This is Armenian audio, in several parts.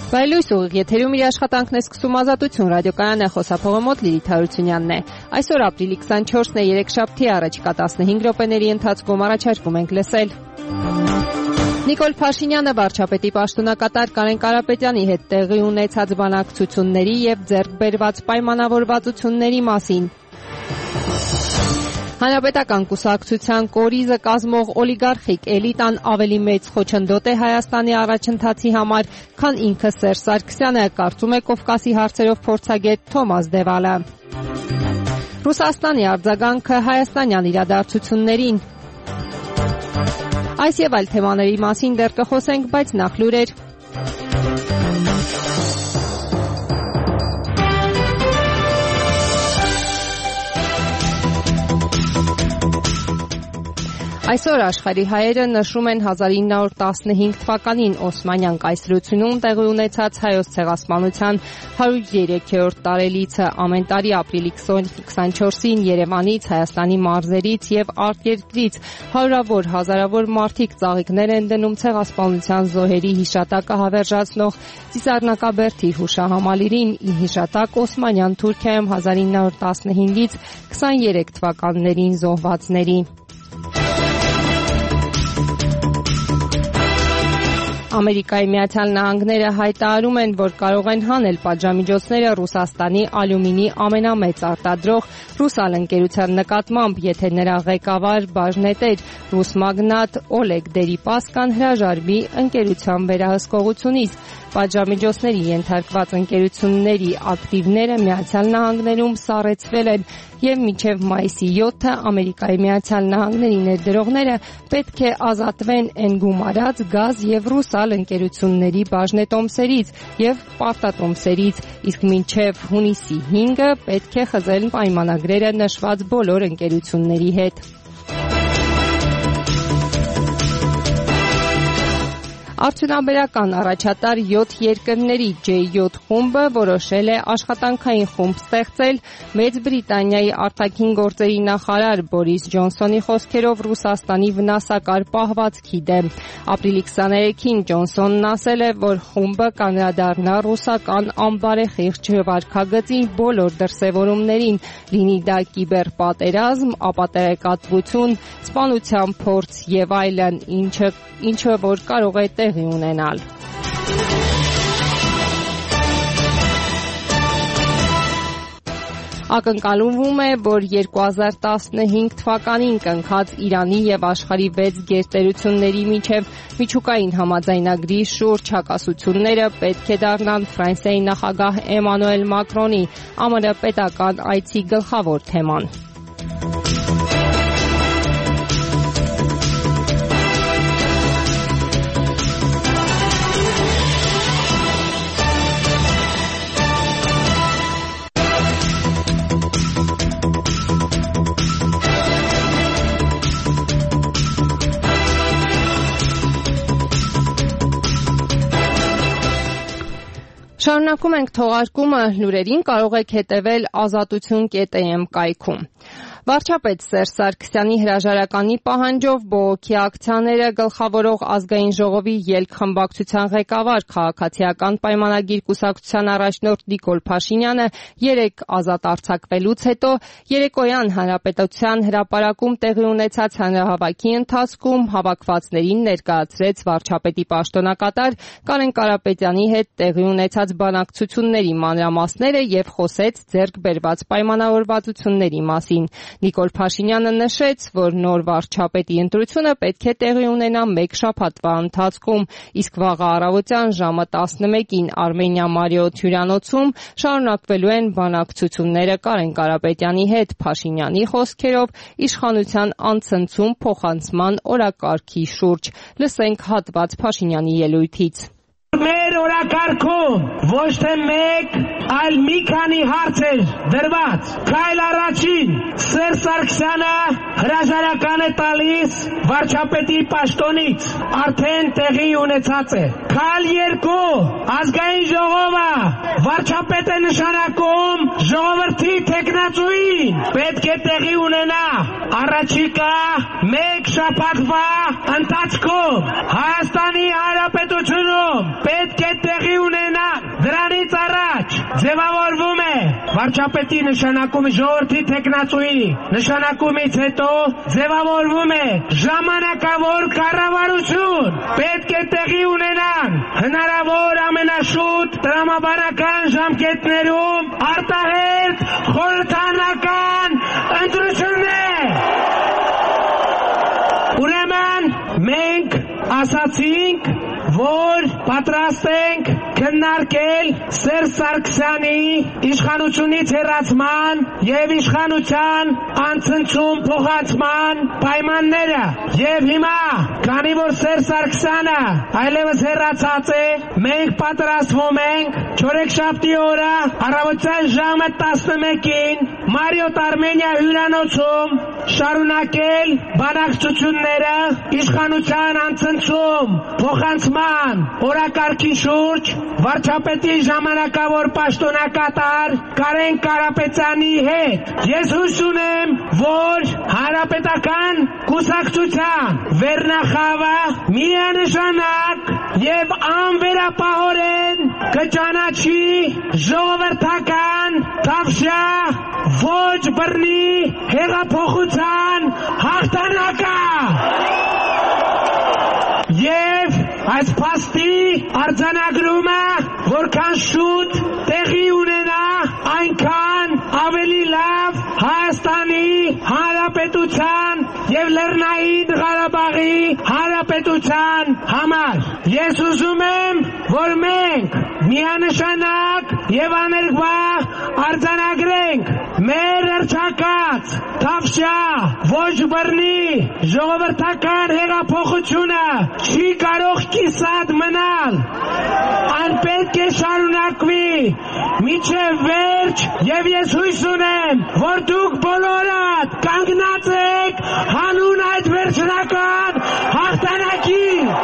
Վայելույս ուղիղ եթերում իր աշխատանքն է սկսում Ազատություն ռադիոկայանը, խոսափողը մոտ Լիլիթ Հարությունյանն է։ Այսօր ապրիլի 24-ն է, երեքշաբթի, առաջիկա 15 րոպեների ընթացքում առաջարկում ենք լսել. Նիկոլ Փաշինյանը վարչապետի պաշտոնակատար Կարեն Կարապետյանի հետ տեղի ունեցած բանակցությունների եւ ձեռք բերված պայմանավորվածությունների մասին։ Հանրապետական կուսակցության կորիզը կազմող օլիգարխիկ էլիտան ավելի մեծ խոչընդոտ է Հայաստանի առաջընթացի համար, քան ինքը Սերժ Սարգսյանը, կարծում է Կովկասի հարցերով փորձագետ Թոմաս Դևալը։ Ռուսաստանի արձագանքը հայաստանյան իրադարձություններին։ Այս եւ այլ թեմաների մասին դեռ կխոսենք, բայց նախ լուրեր։ Այսօր աշխարհի հայերը նշում են 1915 թվականին Օսմանյան կայսրությունում տեղի ունեցած հայոց ցեղասպանության 103-րդ տարելիցը։ Ամեն տարի ապրիլի 24-ին Երևանից, Հայաստանի մարզերից եւ արտերկրից հարյուրավոր հազարավոր մարդիկ ծաղիկներ են դնում ցեղասպանության զոհերի հիշատակը հավերժացնող Ծիսառնակաբերդի հուշահամալիրին՝ ի հիշատակ Օսմանյան Թուրքիայում 1915-ից 23 թվականներին զոհվածների։ Ամերիկայի Միացյալ Նահանգները հայտարարում են, որ կարող են հանել պատժամիջոցները Ռուսաստանի ալյումինի ամենամեծ արտադրող Ռուսալ ընկերության նկատմամբ, եթե նրա ղեկավար բաժնետեր ռուս մագնատ Օլեգ Դերիպասկան հրաժարվի ընկերության վերահսկողությունից։ Պատժամիջոցների ենթարկված ընկերությունների ակտիվները Միացյալ Նահանգներում սառեցվել են եւ մինչեւ մայիսի 7-ը Ամերիկայի Միացյալ Նահանգների ներդրողները պետք է ազատվեն են գումարած գազ եւ ռուսալ ընկերությունների բաժնետոմսերից եւ պարտատոմսերից, իսկ մինչեւ հունիսի 5-ը պետք է խզել պայմանագրերը նշված բոլոր ընկերությունների հետ։ Արդյունաբերական առաջատար 7 երկրների J7 խումբը որոշել է աշխատանքային խումբ ստեղծել Մեծ Բրիտանիայի արտաքին գործերի նախարար Բորիս Ջոնսոնի խոսքերով Ռուսաստանի վնասակար պահվածքի դեմ։ Ապրիլի 23-ին Ջոնսոնն ասել է, որ խումբը կանդրադառնա ռուսական անբարեխիղճ վարքագծի բոլոր դրսևորումներին, լինի դա կիբերպատերազմ, ապատեղեկատվություն, սպանության փորձ եւ այլն, ինչը որ կարող է տեղի ունենալ։ Ակնկալվում է, որ 2015 թվականին կնքած Իրանի եւ աշխարհի 6 գերտերությունների միջև միջուկային համաձայնագրի շուրջ հակասությունները պետք է դառնան Ֆրանսիայի նախագահ Էմանուել Մակրոնի ԱՄՆ պետական այցի գլխավոր թեման։ Շարունակում ենք թողարկումը լուրերին, կարող եք հետևել azatutun.am կայքում։ Վարչապետ Սերժ Սարգսյանի հրաժարականի պահանջով բողոքի ակցիաները գլխավորող ազգային ժողովի ելքխմբակցության ղեկավար քաղաքացիական պայմանագիր կուսակցության առաջնորդ Նիկոլ Փաշինյանը երեկ ազատ արձակվելուց հետո երեկոյան Հանրապետության հրապարակում տեղի ունեցած հանրահավաքի ընթացքում հավաքվածներին ներկայացրեց վարչապետի պաշտոնակատար Կարեն Կարապետյանի հետ տեղի ունեցած բանակցությունների մանրամասները եւ խոսեց ձեռք բերված պայմանավորվածությունների մասին։ Նիկոլ Փաշինյանը նշեց, որ նոր վարչապետի ընտրությունը պետք է տեղի ունենա 1 շաբաթվա ընթացքում, իսկ վաղ առավոտյան ժամը 11-ին Արմենիա Մարիոթ հյուրանոցում շարունակվելու են բանակցությունները Կարեն Կարապետյանի հետ։ Փաշինյանի խոսքերով իշխանության անցնցում փոխանցման օրակարգի շուրջ։ Լսենք հատված Փաշինյանի ելույթից։ Մեր օրակարգում ոչ թե մեկ, այլ մի քանի հարց էր դրված։ Քայլ առաջին, Սերժ Սարգսյանը հրաժարական է տալիս վարչապետի պաշտոնից, արդեն տեղի ունեցած է։ Քայլ երկու, ազգային ժողովը վարչապետ է նշանակում ժողովրդի թեկնածուին, պետք է տեղի ունենա առաջիկա 1 շաբաթվա ընթացքում Հայաստանի Հանրապետությունում պետք է տեղի ունենան։ Դրանից առաջ ձևավորվում է վարչապետի նշանակումը ժողովրդի թեկնածուի նշանակումից հետո ձևավորվում է ժամանակավոր կառավարություն։ Պետք է տեղի ունենան հնարավոր ամենաշուտ տրամաբանական ժամկետներում արտահերթ խորհրդանական ընտրություններ։ Ուրեմն մենք ասացինք, որ պատրաստ ենք քննարկել Սերժ Սարգսյանի իշխանությունից հեռացման եւ իշխանության անցնցում փոխանցման պայմանները։ Եվ հիմա, քանի որ Սերժ Սարգսյանը այլևս հեռացած է, մենք պատրաստվում ենք չորեքշաբթի օրը առավոտյան ժամը 11-ին Մարիոթ Արմենիա հյուրանոցում շարունակել բանակցությունները իշխանության անցնցում փոխանցման օրակարգի շուրջ վարչապետի ժամանակավոր պաշտոնակատար Կարեն Կարապետյանի հետ։ Ես հույս ունեմ, որ հանրապետական կուսակցության վերնախավը միանշանակ եւ անվերապահորեն կճանաչի ժողովրդական թավշյա ոչ բռնի հեղափոխության հաղթանակը։ Եվ այս փաստի արձանագրումը որքան շուտ տեղի ունենա, այնքան ավելի լավ Հայաստանի Հանրապետության եւ Լեռնային Ղարաբաղի Հանրապետության համար։ Ես ուզում եմ, որ մենք միանշանակ եւ աներկբա արձանագրենք մեր հռչակած թավշյա ոչ բռնի ժողովրդական հեղափոխությունը չի կարող կիսատ մնալ, անպետք է շարունակվի մինչև վերջ եւ ես հույս ունեմ, որ դուք բոլորդ կանգնած եք հանուն այդ վերջնական հաղթանակի։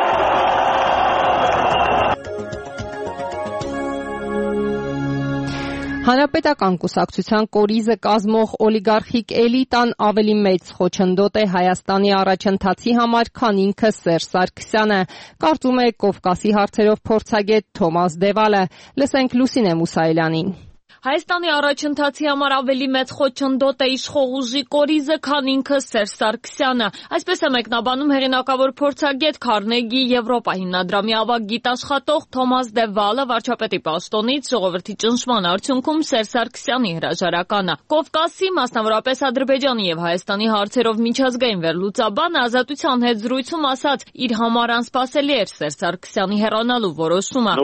Հանրապետական կուսակցության կորիզը կազմող օլիգարխիկ էլիտան ավելի մեծ խոչընդոտ է Հայաստանի առաջընթացի համար, քան ինքը Սերժ Սարգսյանը, կարծում է Կովկասի հարցերով փորձագետ Թոմաս Դևալը։ Լսենք Լուսինե Մուսայելյանին։ Հայաստանի առաջընթացի համար ավելի մեծ խոչընդոտ է իշխող ուժի կորիզը, քան ինքը Սերժ Սարգսյանը։ Այսպես է մեկնաբանում հեղինակավոր փորձագետ Քարնեգի Եվրոպա հիմնադրամի ավագ գիտաշխատող Թոմաս Դևալը վարչապետի պաշտոնից ժողովրդի ճնշման արդյունքում Սերժ Սարգսյանի հրաժարականը։ Կովկասի, մասնավորապես Ադրբեջանի եւ Հայաստանի հարցերով միջազգային վերլուծաբանը Ազատության հետ զրույցում ասաց, իր համար անսպասելի էր Սերժ Սարգսյանի հեռանալու որոշումը։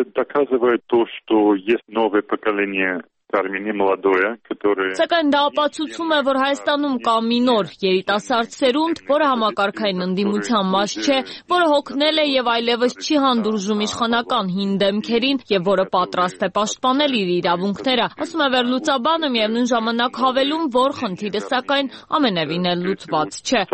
Սակայն դա ապացուցում է, որ Հայաստանում կա մի նոր երիտասարդ սերունդ, որը համակարգային ընդդիմության մաս չէ, որը հոգնել է եւ այլևս չի հանդուրժում իշխանական հին դեմքերին եւ որը պատրաստ է պաշտպանել իր իրավունքները։ Ասում է վերլուծաբանը, միևնույն ժամանակ հավելում, որ խնդիրը սակայն ամենևին էլ լուծված չէ։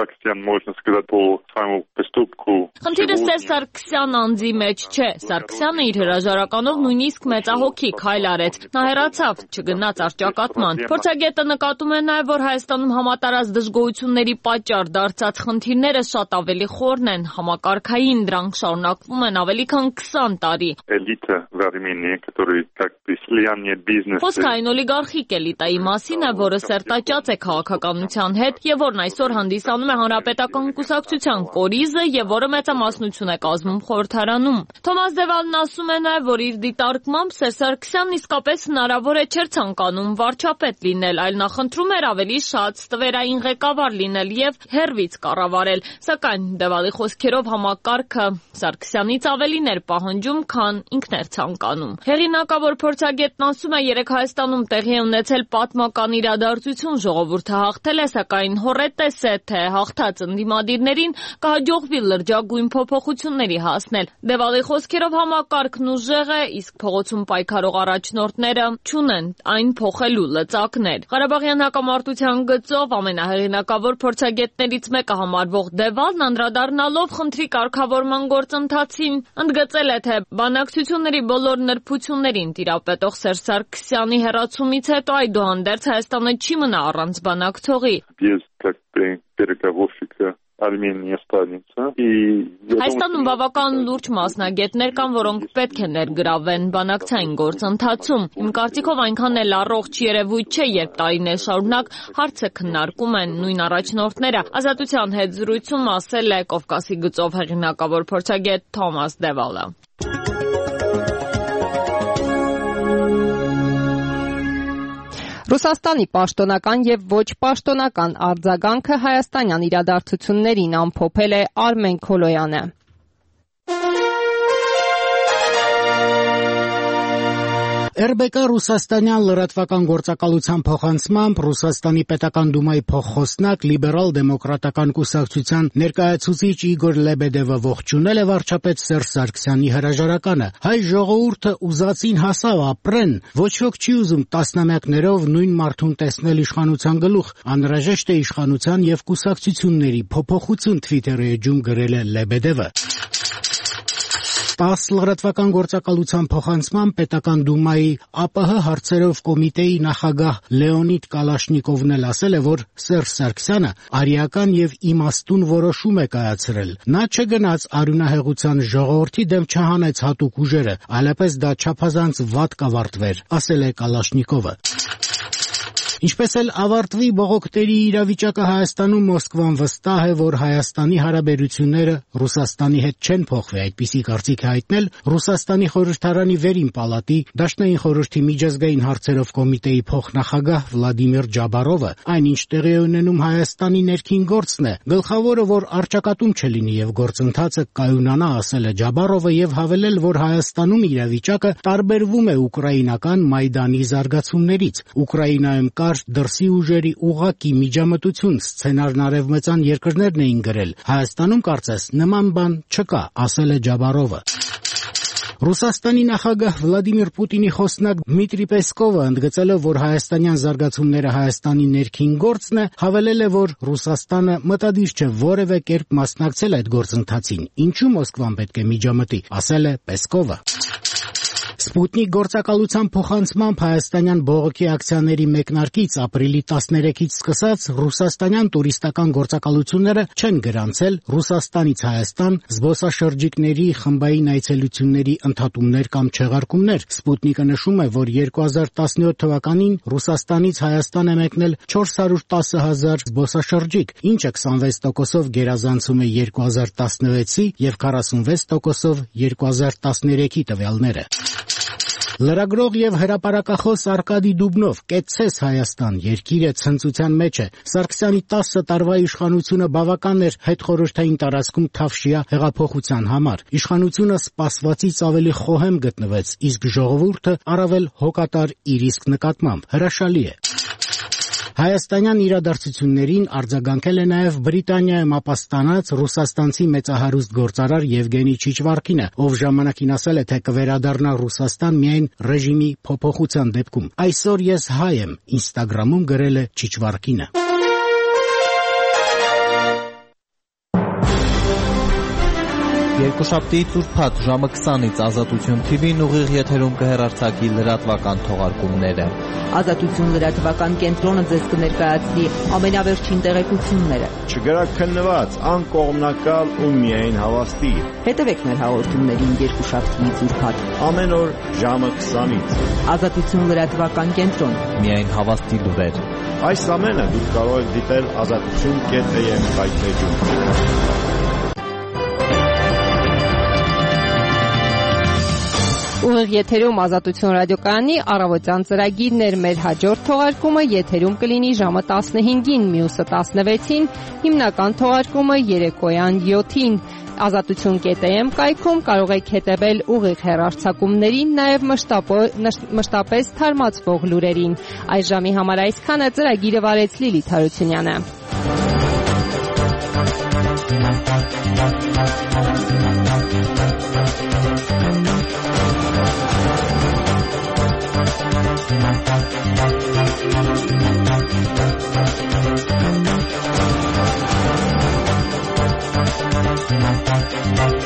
Խնդիրը Սերժ Սարգսյան անձի մեջ չէ։ Սարգսյանը իր հրաժարականով նույնիսկ մեծահոգի քայլ արեց։ Նա հեռացավ, չգնաց առճակատման։ Փորձագետը նկատում է նաև, որ Հայաստանում համատարած դժգոհությունների պատճառ դարձած խնդիրները շատ ավելի խորն են, համակարգային, դրանք շարունակվում են ավելի քան 20 տարի։ Խոսքը այն օլիգարխիկ էլիտայի մասին է, որը սերտաճած է քաղաքականության հետ եւ որն այսօր հանդիսանում է հանրապետական կուսակցության կորիզը եւ որը մեծամասնություն է կազմում խորհրդարանում։ Թոմաս Դևալն ասում է նաև, որ իր դիտարկմամբ Սերժ Սարգսյանն իսկապես հնարավոր է չէր ցանկանում վարչապետ լինել, այլ նախընտրում էր ավելի շատ ստվերային ղեկավար լինել եւ հերվից կառավարել։ Սակայն Դևալի խոսքերով համակարգը Սարգսյանից ավելին էր պահանջում, քան ինքն էր ցանկանում։ Հեղինակավոր փորձագետն ասում է, երեք Հայաստանում տեղի է ունեցել պատմական իրադարձություն, ժողովուրդը հաղթել է, սակայն հոռետես է, թե հաղթած ընդդիմադիրներին կհաջողվի լրջագույն փոփոխությունների հասնել։ Դևալի խոսքերով համակարգն ուժեղ է, իսկ փողոցում պայքարող առաջնորդները չունեն այն փոխելու լծակներ։ Ղարաբաղյան հակամարտության գծով ամենահեղինակավոր փորձագետներից մեկը համարվող Դևալն անդրադառնալով խնդրի կարգավորման գործընթացին ընդգծել է, թե բանակցությունների բոլոր նրբություններին տիրապետող Սերժ Սարգսյանի հեռացումից հետո այդուհանդերձ Հայաստանը չի մնա առանց բանակցողի։ Արմենիա ստանիца։ Հայաստանում բավական լուրջ մասնագետներ կան, որոնք պետք է ներգրավվեն բանակցային գործընթացում։ Իմ կարծիքով այնքան էլ առողջ երևույթ չէ, երբ տարիներ շարունակ հարցը քննարկում են նույն առաջնորդները։ Ազատության հետ զրույցում ասել է Կովկասի գծով հեղինակավոր փորձագետ Թոմաս Դևալը։ Ռուսաստանի պաշտոնական եւ ոչ պաշտոնական արձագանքը հայաստանյան իրադարձություններին ամփոփել է Արմեն Քոլոյանը։ ՌԲԿ ռուսաստանյան լրատվական գործակալության փոխանցմամբ Ռուսաստանի պետական դումայի փոխխոսնակ լիբերալ-դեմոկրատական կուսակցության ներկայացուցիչ Իգոր Լեբեդևը ողջունել է վարչապետ Սերժ Սարգսյանի հրաժարականը։ Հայ ժողովուրդը ուզածին հասավ ապրեն, ոչ ոք չի ուզում տասնամյակներով նույն մարդուն տեսնել իշխանության գլուխ, անհրաժեշտ է իշխանության եւ կուսակցությունների փոփոխություն Twitter-ի էջում գրել է Լեբեդևը։ ՏԱՍՍ լրատվական գործակալության փոխանցման պետական դումայի ԱՊՀ հարցերով կոմիտեի նախագահ Լեոնիդ Կալաշնիկովն էլ ասել է, որ Սերժ Սարգսյանը արիական եւ իմաստուն որոշում է կայացրել։ Նա չգնաց արյունահեղության ժողովրդի դեմ չհանեց հատուկ ուժերը, այլապես դա չափազանց վատ կավարտվեր, ասել է Կալաշնիկովը։ Ինչպես էլ ավարտվի բողոքների իրավիճակը Հայաստանում, Մոսկվան վստահ է, որ Հայաստանի հարաբերությունները Ռուսաստանի հետ չեն փոխվի, այդպիսի կարծիք է հայտնել Ռուսաստանի խորհրդարանի վերին պալատի Դաշնային խորհրդի միջազգային հարցերով կոմիտեի փոխնախագահ Վլադիմիր Ջաբարովը, այնինչ տեղի է ունենում Հայաստանի ներքին գործն է, գլխավորը, որ առճակատում չլինի եւ գործընթացը կայունանա, ասել է Ջաբարովը եւ հավելել, որ Հայաստանում իրավիճակը տարբերվում է ուկրաինական Մայդանի զարգացումներից։ Ուկրաինայում դրսի ուժերի ուղղակի միջամտություն սցենարն արևմտյան երկրներն էին գրել։ Հայաստանում կարծես նման բան չկա, ասել է Ջաբարովը։ Ռուսաստանի նախագահ Վլադիմիր Պուտինի խոսնակ Դմիտրի Պեսկովը ընդգծելով, որ հայաստանյան զարգացումները Հայաստանի ներքին գործն է, հավելել է, որ Ռուսաստանը մտադիր չէ որևէ կերպ մասնակցել այդ գործընթացին։ Ինչու Մոսկվան պետք է միջամտի, ասել է Պեսկովը։ Սպուտնիկ գործակալության փոխանցմամբ հայաստանյան բողոքի ակցիաների մեկնարկից ապրիլի 13-ից սկսած ռուսաստանյան տուրիստական գործակալությունները չեն գրանցել Ռուսաստանից Հայաստան զբոսաշրջիկների խմբային այցելությունների ընդհատումներ կամ չեղարկումներ։ Սպուտնիկը նշում է, որ 2017 թվականին Ռուսաստանից Հայաստան է մեկնել 410,000 զբոսաշրջիկ, ինչը 26%-ով գերազանցում է 2016-ի եւ 46%-ով 2013-ի տվյալները։ Լրագրող եւ հրապարակախոս Արկադի Դուբնով կեցցես Հայաստան, երկիրը ցնծության մեջ է։ Սարգսյանի 10 տարվա իշխանությունը բավական էր հետխորհրդային տարածքում Թավշյա հեղափոխության համար։ Իշխանությունը սպասվածից ավելի խոհեմ գտնվեց, իսկ ժողովուրդը առավել հոգատար իր իսկ նկատմամբ։ Հրաշալի է։ Հայաստանյան իրադարձություններին արձագանքել է նաև Բրիտանիայում ապաստանած ռուսաստանցի մեծահարուստ գործարար Եվգենի Չիչվարկինը, ով ժամանակին ասել է, թե կվերադառնա Ռուսաստան միայն ռեժիմի փոփոխության դեպքում։ Այսօր ես հայ եմ, Ինստագրամում գրել է Չիչվարկինը։ Երկուշաբթիից ուրբաթ ժամը 20-ից Ազատություն TV-ն ուղիղ եթերում կհեռարձակի լրատվական թողարկումները։ Ազատություն լրատվական կենտրոնը ձեզ կներկայացնի ամենավերջին տեղեկությունները։ Չգրակ քննված, անկողմնակալ ու միայն հավաստի։ Հետևեք մեր հաղորդումներին երկուշաբթիից ուրբաթ ամեն օր ժամը 20-ից։ Ազատություն լրատվական կենտրոն։ Միայն հավաստի լուրեր։ Այս ամենը դուք կարող եք դիտել azatutun.am վայրէջում։ Ուղիղ եթերում Ազատություն ռադիոկայանի առավոտյան ծրագիրներ, մեր հաջորդ թողարկումը եթերում կլինի ժամը 15-ին, մյուսը 16-ին, հիմնական թողարկումը երեկոյան 7-ին։ Ազատություն.am կայքում կարող եք հետևել ուղիղ հեռարձակումներին, նաև մշտապես թարմացվող լուրերին։ Այս ժամի համար այսքանը, ծրագիրը վարեց Լիլիթ Հարությունյանը։ Thank you.